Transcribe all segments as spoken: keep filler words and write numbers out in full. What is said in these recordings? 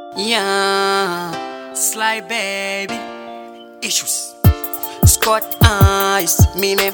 Yeah, Sly baby, issues. Scott Eyes, me name.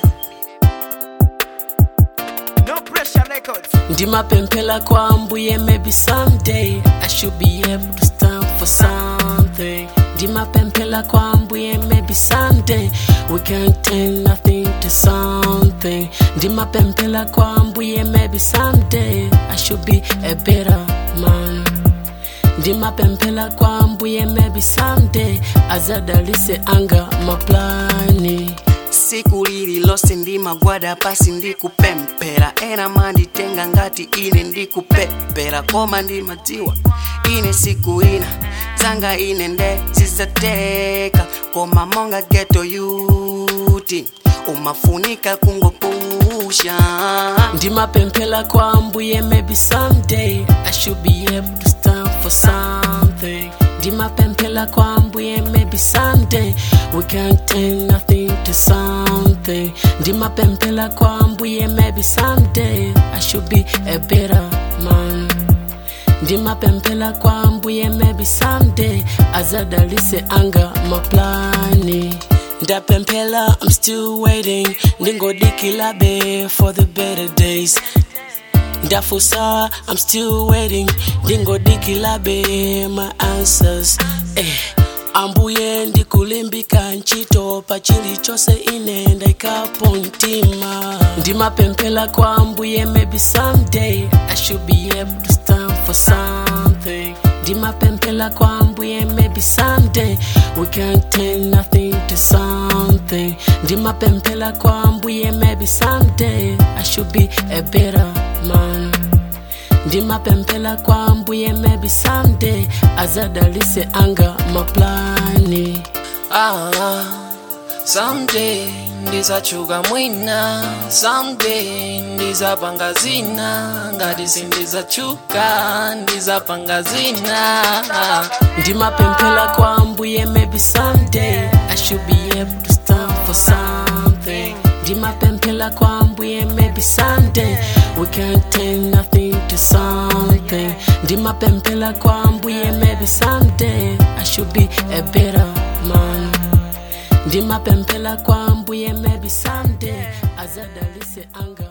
No pressure records. Ndima pempela kwa mbuye, maybe someday I should be able to stand for something. Ndima pempela kwa mbuye, maybe someday we can turn nothing to something. Ndima pempela kwa mbuye, maybe someday I should be a better man. Ndima pempela kwa mbuye, maybe someday azadalise anga maplani. Siku lililosi ndima gwada pasi ndikupempera. Ena mandi tenga ngati ine ndikupepera. Koma ndima tiwa ine siku ina zanga ine nde zizateka. Koma monga ghetto yuti umafunika kungopusha. Ndima pempela kwa mbuye, maybe someday I should be able to stand for something. Ndima pempela kwa mbuye, maybe someday we can turn nothing to something. Ndima pempela kwa mbuye, maybe someday I should be a better man. Ndima pempela kwa mbuye, maybe someday azadalise anga maplani. Da pempela, I'm still waiting. Ningo dikilabe for the better days. Da fusa, I'm still waiting. Ningo dikilabe my answers. Eh, ambuye ndikulimbika nchito pachili chose inenda ikapontima. Ndima pempela kwa mbuye, maybe someday I should be able to stand for something. Ndima pempela kwa mbuye, maybe someday we can turn nothing to something. Ndima pempela kwa mbuye, maybe someday I should be a better man. Ndima pempela kwa mbuye, maybe someday azadalise anga maplani. Ah, someday ndizachuka mwina, someday ndizapanga zina, ngati sindizachuka ndizapanga zina. Ndima pempela kwa mbuye, maybe someday I should be able to stand for something. Ndima pempela kwa mbuye, maybe someday we can turn nothing to something. Ndima pempela kwa mbuye, maybe someday I should be a better man. Ndima pempela kwa mbuye, maybe someday azadalise anga